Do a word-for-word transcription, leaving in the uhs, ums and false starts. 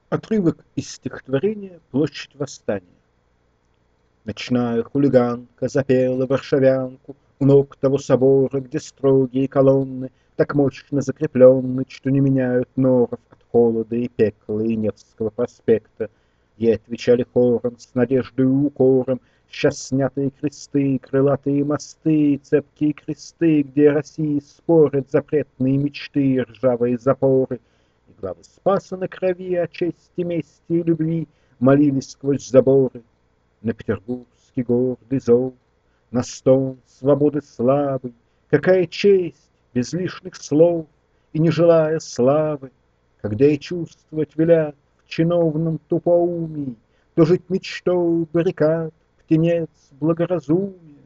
Отрывок из стихотворения «Площадь Восстания». Ночная хулиганка запела варшавянку У ног того собора, где строгие колонны Так мощно закреплены, что не меняют норов От холода и пекла и Невского проспекта. Ей отвечали хором, с надеждой и укором: Сейчас снятые кресты, крылатые мосты, Цепкие кресты, где России спорят Запретные мечты и ржавые запоры. И главы Спаса на крови о чести, мести и любви Молились сквозь заборы на петербургский гордый зов, на стон свободы славы. Какая честь без лишних слов и не желая славы, когда и чувствовать велят в чиновном тупоумии, то жить мечтой баррикад птенец благоразумия.